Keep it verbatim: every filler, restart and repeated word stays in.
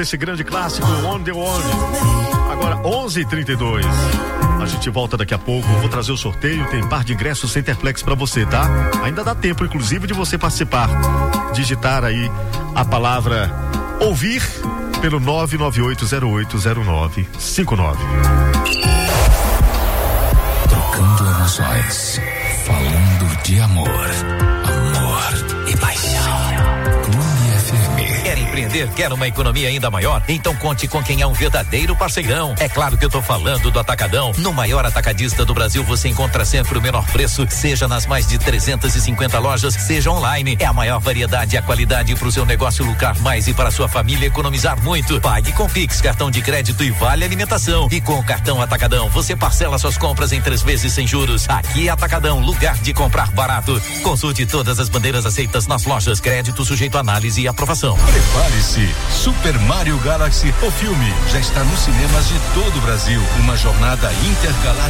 esse grande clássico On The One. Agora onze e trinta e dois. A gente volta daqui a pouco. Vou trazer o sorteio. Tem par de ingressos Centerplex pra você, tá? Ainda dá tempo, inclusive, de você participar. Digitar aí a palavra ouvir pelo nove nove oito zero oito zero nove cinco nove. Trocando emoções, falando de amor, amor e paixão. Clube F M. Quer empreender? Quer uma economia ainda maior? Então conte com quem é um verdadeiro parceirão. É claro que eu tô falando do Atacadão. No maior atacadista do Brasil você encontra sempre o menor preço, seja nas mais de trezentas e cinquenta lojas, seja online. É a maior variedade e a qualidade para o seu negócio lucrar mais e para a sua família economizar muito. Pague com Pix, cartão de crédito e vale alimentação. E com o cartão Atacadão você parcela suas compras em três vezes sem juros. Aqui é Atacadão, lugar de comprar barato. Consulte todas as bandeiras aceitas nas lojas. Crédito sujeito a análise e aprovação. Prepare-se, Super Mario Galaxy, o filme já está nos cinemas de todo o Brasil. Uma jornada intergaláctica